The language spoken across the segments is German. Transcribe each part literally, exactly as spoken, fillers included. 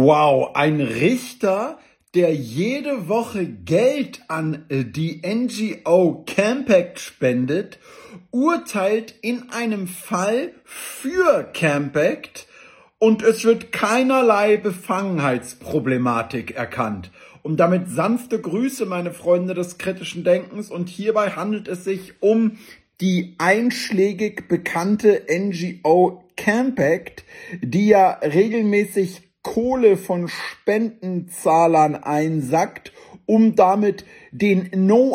Wow, ein Richter, der jede Woche Geld an die N G O Campact spendet, urteilt in einem Fall für Campact und es wird keinerlei Befangenheitsproblematik erkannt. Und damit sanfte Grüße, meine Freunde des kritischen Denkens. Und hierbei handelt es sich um die einschlägig bekannte N G O Campact, die ja regelmäßig Kohle von Spendenzahlern einsackt, um damit den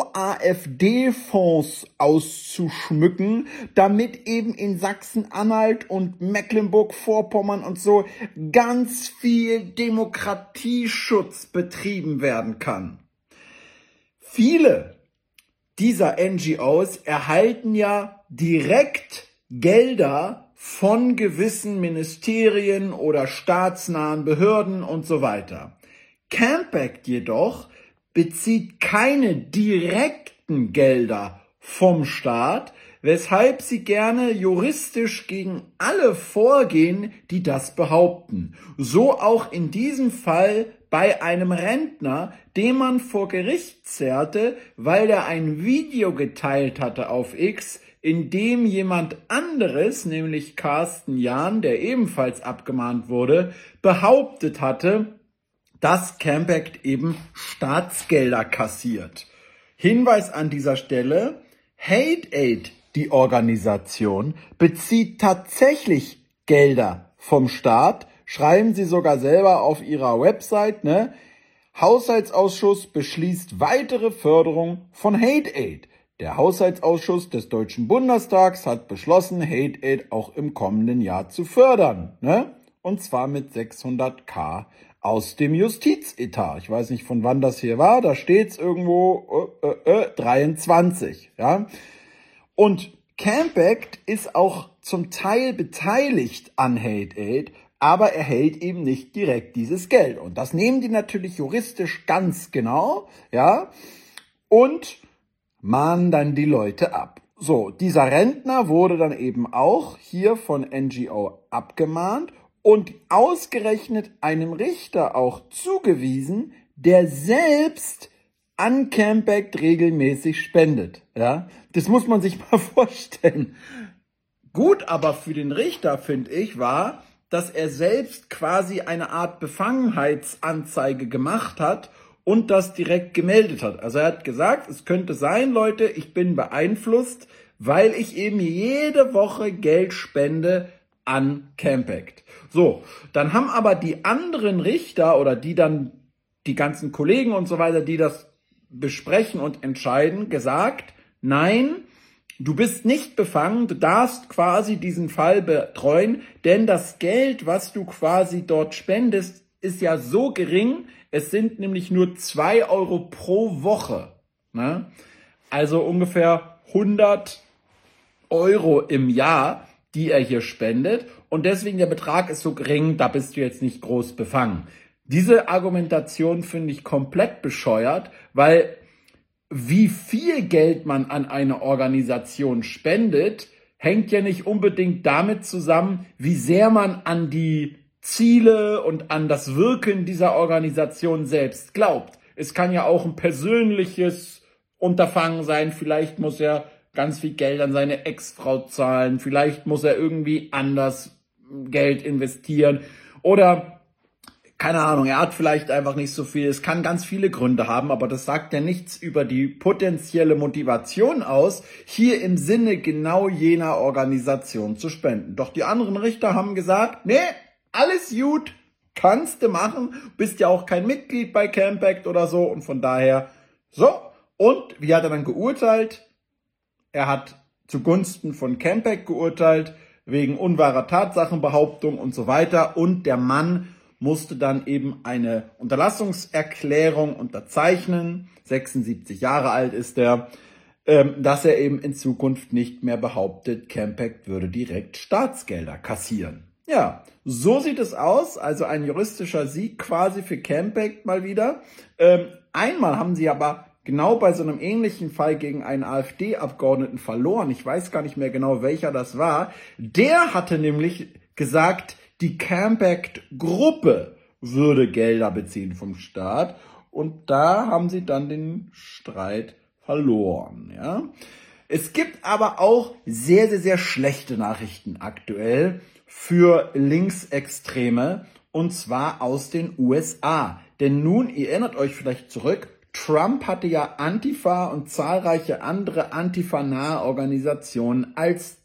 No-AfD-Fonds auszuschmücken, damit eben in Sachsen-Anhalt und Mecklenburg-Vorpommern und so ganz viel Demokratieschutz betrieben werden kann. Viele dieser N G Os erhalten ja direkt Gelder von gewissen Ministerien oder staatsnahen Behörden und so weiter. Campact jedoch bezieht keine direkten Gelder vom Staat, weshalb sie gerne juristisch gegen alle vorgehen, die das behaupten. So auch in diesem Fall bei einem Rentner, den man vor Gericht zerrte, weil er ein Video geteilt hatte auf X, in dem jemand anderes, nämlich Carsten Jahn, der ebenfalls abgemahnt wurde, behauptet hatte, dass Campact eben Staatsgelder kassiert. Hinweis an dieser Stelle: Hate Aid, die Organisation, bezieht tatsächlich Gelder vom Staat. Schreiben sie sogar selber auf ihrer Website, ne? Haushaltsausschuss beschließt weitere Förderung von Hate Aid. Der Haushaltsausschuss des Deutschen Bundestags hat beschlossen, Hate Aid auch im kommenden Jahr zu fördern, ne? Und zwar mit sechshunderttausend aus dem Justizetat. Ich weiß nicht, von wann das hier war, da steht's irgendwo äh, äh, dreiundzwanzig, ja? Und Campact ist auch zum Teil beteiligt an Hate Aid, aber erhält eben nicht direkt dieses Geld. Und das nehmen die natürlich juristisch ganz genau, ja? Und mahnen dann die Leute ab. So, dieser Rentner wurde dann eben auch hier von N G O abgemahnt und ausgerechnet einem Richter auch zugewiesen, der selbst an Campact regelmäßig spendet. Ja, das muss man sich mal vorstellen. Gut, aber für den Richter, finde ich, war, dass er selbst quasi eine Art Befangenheitsanzeige gemacht hat und das direkt gemeldet hat. Also er hat gesagt, es könnte sein, Leute, ich bin beeinflusst, weil ich eben jede Woche Geld spende an Campact. So, dann haben aber die anderen Richter oder die dann, die ganzen Kollegen und so weiter, die das besprechen und entscheiden, gesagt, nein, du bist nicht befangen, du darfst quasi diesen Fall betreuen, denn das Geld, was du quasi dort spendest, ist ja so gering, es sind nämlich nur zwei Euro pro Woche, ne? Also ungefähr hundert Euro im Jahr, die er hier spendet. Und deswegen der Betrag ist so gering, da bist du jetzt nicht groß befangen. Diese Argumentation finde ich komplett bescheuert, weil wie viel Geld man an eine Organisation spendet, hängt ja nicht unbedingt damit zusammen, wie sehr man an die Ziele und an das Wirken dieser Organisation selbst glaubt. Es kann ja auch ein persönliches Unterfangen sein. Vielleicht muss er ganz viel Geld an seine Ex-Frau zahlen. Vielleicht muss er irgendwie anders Geld investieren. Oder, keine Ahnung, er hat vielleicht einfach nicht so viel. Es kann ganz viele Gründe haben, aber das sagt ja nichts über die potenzielle Motivation aus, hier im Sinne genau jener Organisation zu spenden. Doch die anderen Richter haben gesagt, nee, alles gut, kannst du machen, bist ja auch kein Mitglied bei Campact oder so und von daher, so. Und wie hat er dann geurteilt? Er hat zugunsten von Campact geurteilt, wegen unwahrer Tatsachenbehauptung und so weiter. Und der Mann musste dann eben eine Unterlassungserklärung unterzeichnen, sechsundsiebzig Jahre alt ist er, ähm, dass er eben in Zukunft nicht mehr behauptet, Campact würde direkt Staatsgelder kassieren. Ja, so sieht es aus, also ein juristischer Sieg quasi für Campact mal wieder. Ähm, einmal haben sie aber genau bei so einem ähnlichen Fall gegen einen AfD-Abgeordneten verloren. Ich weiß gar nicht mehr genau, welcher das war. Der hatte nämlich gesagt, die Campact-Gruppe würde Gelder beziehen vom Staat. Und da haben sie dann den Streit verloren. Ja? Es gibt aber auch sehr, sehr, sehr schlechte Nachrichten aktuell für Linksextreme, und zwar aus den U S A. Denn nun, ihr erinnert euch vielleicht zurück, Trump hatte ja Antifa und zahlreiche andere Antifa-nahe Organisationen als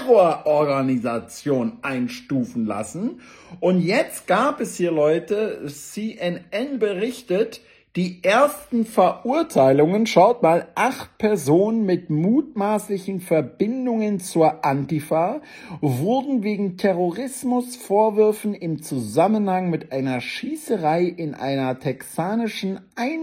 Terrororganisation einstufen lassen. Und jetzt gab es hier, Leute, C N N berichtet, die ersten Verurteilungen, schaut mal, acht Personen mit mutmaßlichen Verbindungen zur Antifa wurden wegen Terrorismusvorwürfen im Zusammenhang mit einer Schießerei in einer texanischen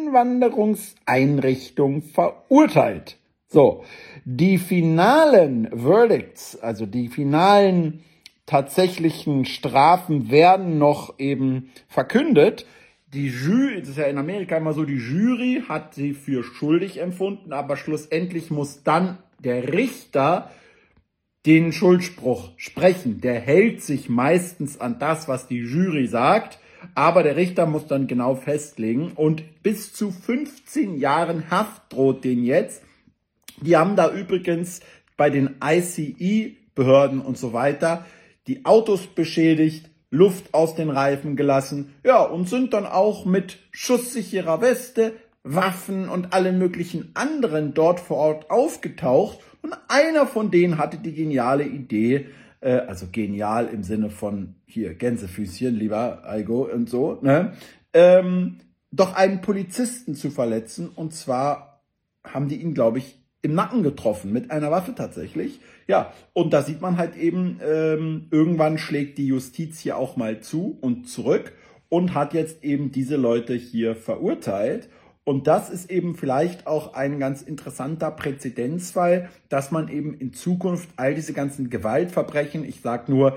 Einwanderungseinrichtung verurteilt. So, die finalen Verdicts, also die finalen tatsächlichen Strafen werden noch eben verkündet. Die Jury, das ist ja in Amerika immer so, die Jury hat sie für schuldig empfunden, aber schlussendlich muss dann der Richter den Schuldspruch sprechen. Der hält sich meistens an das, was die Jury sagt, aber der Richter muss dann genau festlegen, und bis zu fünfzehn Jahren Haft droht denen jetzt. Die haben da übrigens bei den I C E-Behörden und so weiter die Autos beschädigt, Luft aus den Reifen gelassen, ja, und sind dann auch mit schusssicherer Weste, Waffen und allen möglichen anderen dort vor Ort aufgetaucht. Und einer von denen hatte die geniale Idee, äh, also genial im Sinne von, hier, Gänsefüßchen, lieber Aigo und so, ne, ähm, doch einen Polizisten zu verletzen. Und zwar haben die ihn, glaube ich, im Nacken getroffen, mit einer Waffe tatsächlich. Ja, und da sieht man halt eben, ähm, irgendwann schlägt die Justiz hier auch mal zu und zurück und hat jetzt eben diese Leute hier verurteilt. Und das ist eben vielleicht auch ein ganz interessanter Präzedenzfall, dass man eben in Zukunft all diese ganzen Gewaltverbrechen, ich sag nur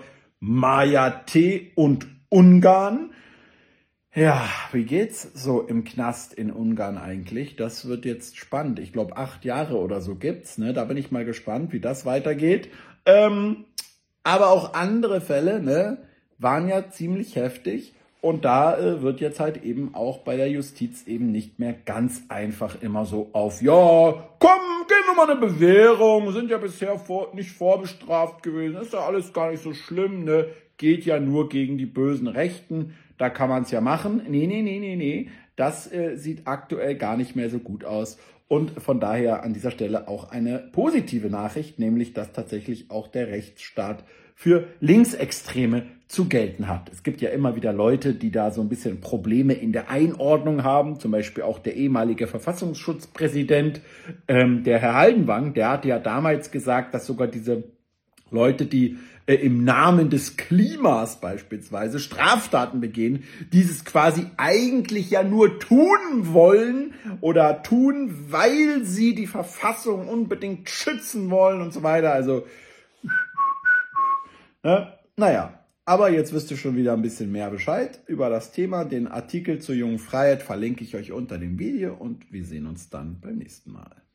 Mayaté und Ungarn, ja, wie geht's so im Knast in Ungarn eigentlich? Das wird jetzt spannend. Ich glaube, acht Jahre oder so gibt's, ne? Da bin ich mal gespannt, wie das weitergeht. Ähm, aber auch andere Fälle, ne, waren ja ziemlich heftig. Und da äh, wird jetzt halt eben auch bei der Justiz eben nicht mehr ganz einfach immer so auf, ja, komm, gib nur mal eine Bewährung, sind ja bisher vor, nicht vorbestraft gewesen, ist ja alles gar nicht so schlimm, ne? Geht ja nur gegen die bösen Rechten. Da kann man es ja machen. Nee, nee, nee, nee, nee. Das äh, sieht aktuell gar nicht mehr so gut aus. Und von daher an dieser Stelle auch eine positive Nachricht, nämlich dass tatsächlich auch der Rechtsstaat für Linksextreme zu gelten hat. Es gibt ja immer wieder Leute, die da so ein bisschen Probleme in der Einordnung haben. Zum Beispiel auch der ehemalige Verfassungsschutzpräsident, ähm, der Herr Haldenwang, der hatte ja damals gesagt, dass sogar diese Leute, die äh, im Namen des Klimas beispielsweise Straftaten begehen, dieses quasi eigentlich ja nur tun wollen oder tun, weil sie die Verfassung unbedingt schützen wollen und so weiter. Also, ne? Naja, aber jetzt wisst ihr schon wieder ein bisschen mehr Bescheid über das Thema. Den Artikel zur jungen Freiheit verlinke ich euch unter dem Video und wir sehen uns dann beim nächsten Mal.